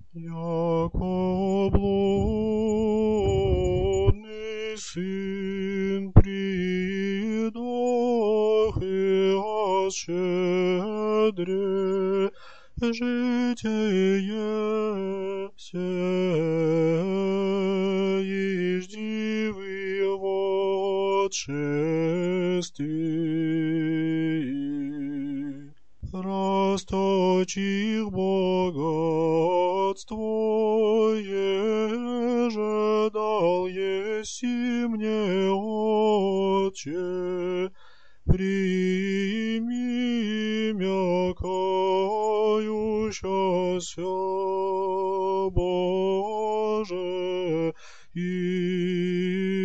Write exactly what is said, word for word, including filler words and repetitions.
яко блудный сын придох и ощедре житие сей иждивый отшествий. Расточих богатство, еже дал еси мне, Отче, прими мя кающаяся, Боже, и